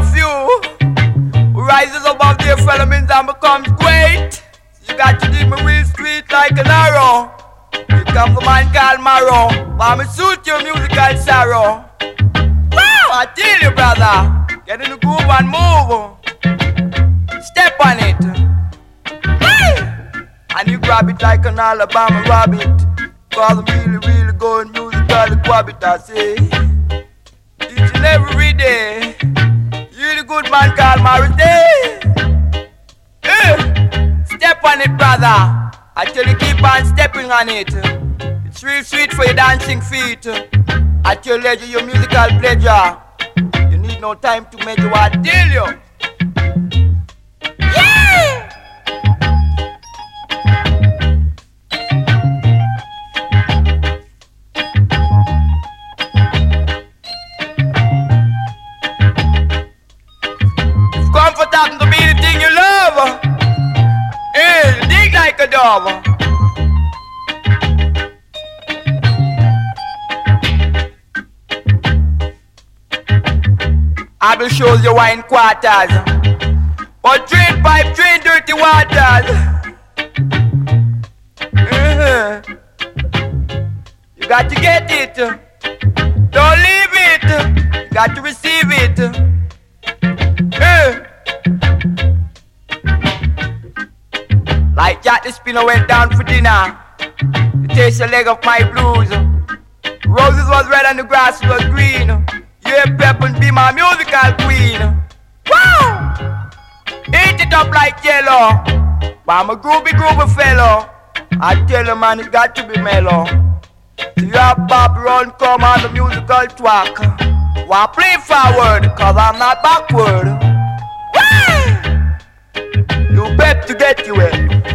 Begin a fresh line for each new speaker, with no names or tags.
few who rises above their fellow men and becomes great. You got to dig me real street like an arrow. Here comes the man called Marrow. But me suit your musical sorrow. Wow, I tell you, brother, get in the groove and move. Step on it. Hey! And you grab it like an Alabama rabbit. Cause I'm really, really going musical quabit, I say. Each and every day. You the good man called Morris Day. Hey! Step on it, brother. I tell you, keep on stepping on it. It's real sweet for your dancing feet. At your leisure, your musical pleasure. You need no time to measure what I tell you. Yeah! Comfort happens to be the thing you love. Hey, dig like a dove. I will show you wine quarters, but drain pipe, drain dirty waters. You got to get it, don't leave it. You got to receive it. Like Jack the Spinner went down for dinner. You taste the leg of my blues. Roses was red and the grass was green. Yeah, Pepper be my musical queen. Wow! Eat it up like jello. But I'm a groovy fellow. I tell you, man, it got to be mellow. So you have Bob Run come on the musical track. Well, play forward, cause I'm not backward. Wow! You bet to get you in.